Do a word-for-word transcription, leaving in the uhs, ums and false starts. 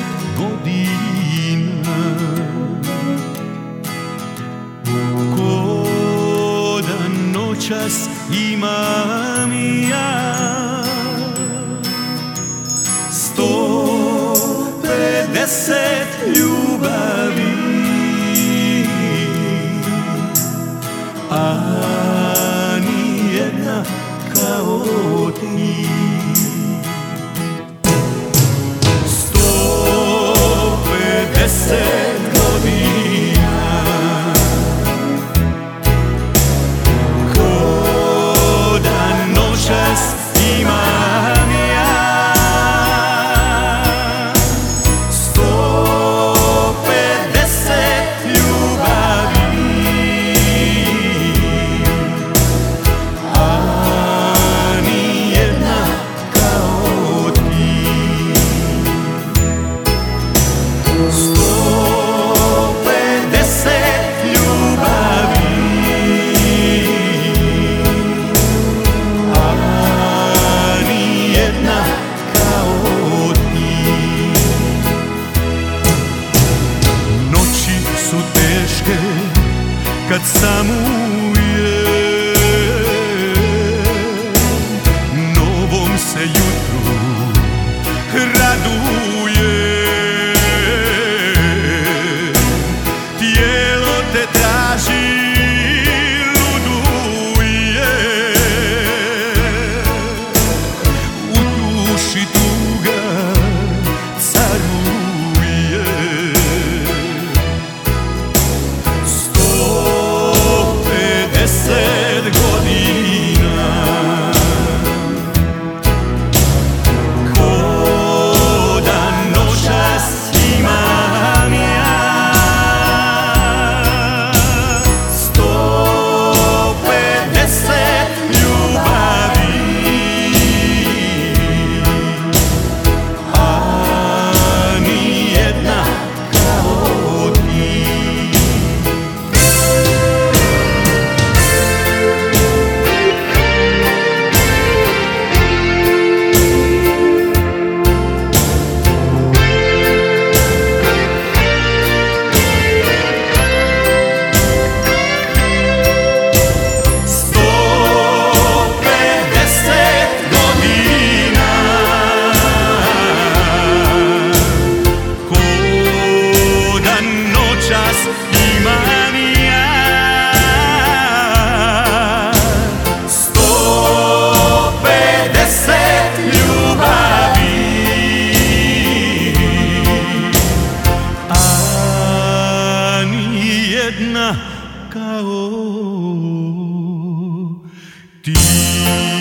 godina. Ko da noćas imam ja sto pedeset ljubavi, a nijedna kao ti. Sto pedeset godina, ko da noćas imam ja sto pedeset ljubavi, a nijedna kao ti. Sto pedeset ljubavi, a nijedna kao ti. Noći su teške kad samujem, novom se jutru radujem. Tijelo te traži, luduje, u duši tuga caruje. Sto pedeset godina, ko da noćas imam ja sto pedeset ljubavi, a nijedna kao ti. Jedna kao ti.